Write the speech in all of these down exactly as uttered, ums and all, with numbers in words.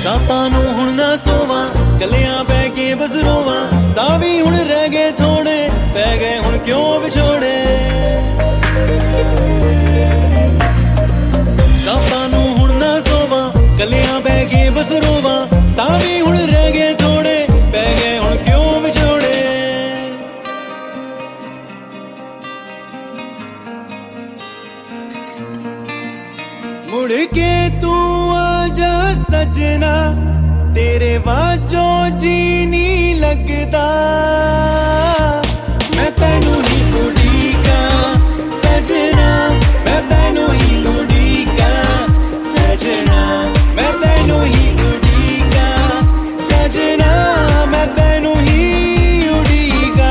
ਰਾਤਾਂ ਨੂੰ ਹੁਣ ਨਾ ਸੋਵਾਂ ਕੱਲਿਆਂ ਬਹਿ ਕੇ ਬਸ ਰੋਵਾਂ ਸਾਹ ਵੀ ਹੁਣ ਰਹਿ ਗਏ ਥੋੜੇ ਪੈ ਗਏ ਹੁਣ ਕਿਉਂ ਵਿਛੋੜੇ ਰਾਤਾਂ ਨੂੰ ਹੁਣ ਨਾ ਸੋਵਾਂ ਕੱਲਿਆਂ ਬਹਿ ਕੇ ਬਸ ਰੋਵਾਂ ਸਾਹ ਵੀ ਹੁਣ ਰਹਿ ਗਏ ਥੋੜੇ ਪੈ ਗਏ ਹੁਣ ਕਿਉਂ ਵਿਛੋੜੇ मुड़ के तू आजा सजना तेरे वाजों जी नहीं लगदा मैं तैनू ही उड़ीका सजना मैं तैनू ही उड़ीका सजना मैं तैनू ही उड़ीका सजना मैं तैनू ही उड़ीका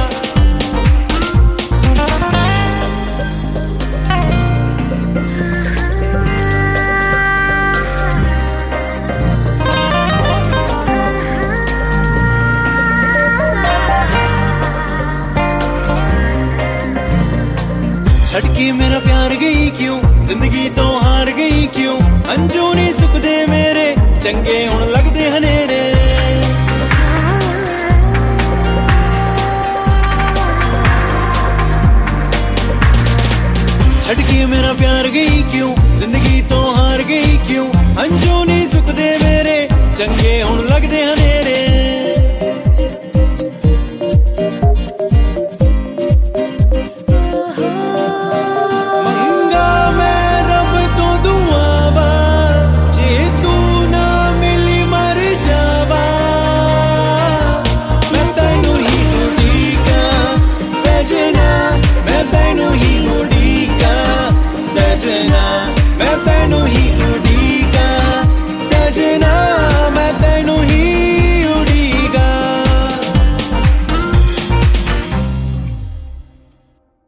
छटके मेरा प्यार गई क्यों जिंदगी तो हार गई क्यों अंजू नहीं सुखदे मेरे चंगे हुण लगदे हनेरे छटके मेरा प्यार गई क्यों जिंदगी तो हार गई क्यों अंजू नहीं सुखदे मेरे चंगे हुण